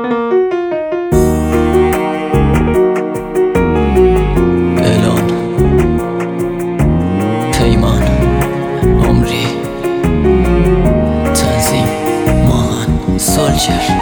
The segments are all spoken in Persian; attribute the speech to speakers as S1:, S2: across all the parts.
S1: الان پیمان عمری تنظیم ماهان سولجر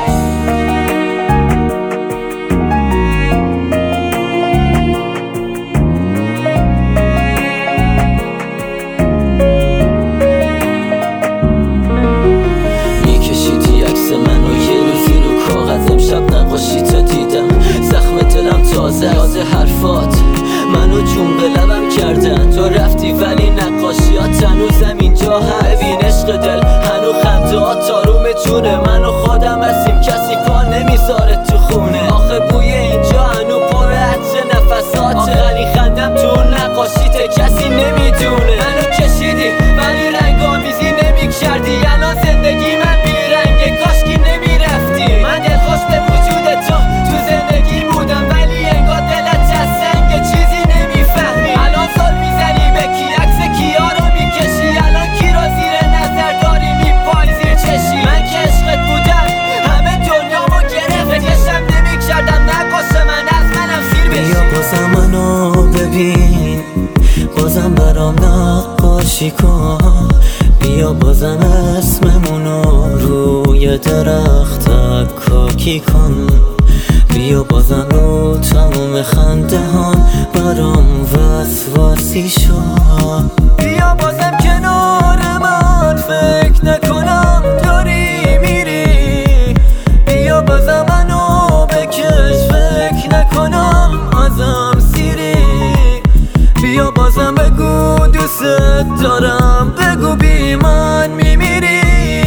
S2: یاد حرفات منو جون به لبم کردن. تو رفتی ولی نقاشیات هنوزم اینجا هست. ببین عشق دل هنو خندهات تاروم جونه. من و خودم هستیم کسی پا نمیذاره تو خونه. آخه بوی اینجا هنو پر عطر نفساته. آخرین خندم تو نقاشیته کسی نمیدونه. منو کشیدی ولی رنگ آمیزی نمی کردی. الان زندگی من بیرنگه کاشکی نمیرفتی. من دلخوش به وجود تو زندگی بودم ولی انگار دلت از سنگ چیزی نمیفهمی. الان سال میزنی به کی عکس کیا رو میکشی. الان کی رو زیر نظر داری میپای زیر چشی. من که عشقت بودم همه دنیامو گرفت. کشم نمیکردم نقاش من از منم سیر بشی.
S1: بیا بازم منو ببین بازم برام نقاشی کن. بیا بازم اسممونو روی درخت کاکی کن. بیا بازم رو تموم خنده هم برام وسواسی شد. بیا بازم کنار من فکر نکنم داری میری. بیا بازم منو بکش فکر نکنم ازم سیری. بیا بازم بگو دوست دارم بگو بی من میمیری.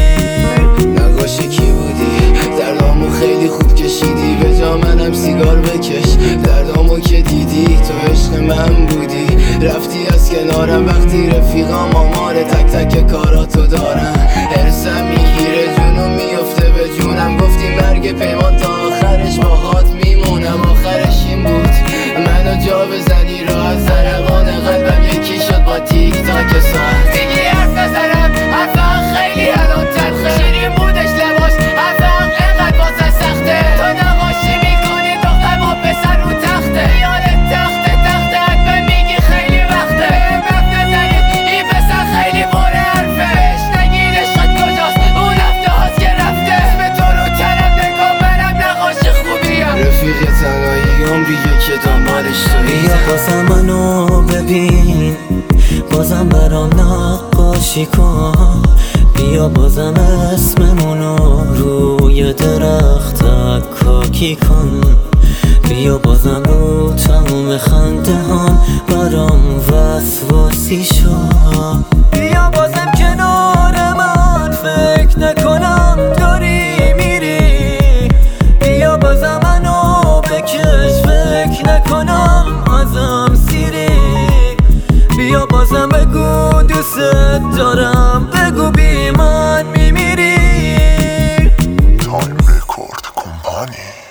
S3: نقاشی کی بودی دردامو خیلی خوب کشیدی. به جا منم سیگار بکش دردامو که دیدی. تو عشق من بودی رفتی از کنارم وقتی رفیقام آمار تک تک کاراتو دارن. هرسم میگیره جونم میفته به جونم. گفتی مرگ پیمان تا آخرش باهات میمونم. آخرش این بود منو جا بزنی را از زرقان قلبم یکی شد با تیک تاک ساعت. دیگه حرف نزنم حرفم خیلی الان تلخه. شیرین بودش لباش حرفم اینقدر واسه سخته. تو نقاشی میکنی دختر با پسر رو تخته. یادت تخته حتما میگی خیلی وقته. حرف نزنید این پسر خیلی پر حرفه. بهش نگید عشقت کجاست اون رفته هاست که رفته. اسم تو رو تنم نکن منم نقاشی خوبیم. رفیق تنهایی عمریه که دنبالش تویی.
S1: بیا بازم منو ببین بازم برام نقاشی کن. بیا بازم اسممونو روی درخت کاکی کن. بیا بازم رو تموم خنده هم برام وسواسی شد. بیا بازم کنار من فکر نکنم داری میری. بیا بازم منو بکش فکر نکنم ازم سیری. بیا بازم بگو دوست دارم بگو بی من میمیری.
S4: تایم رکورد کمپانی.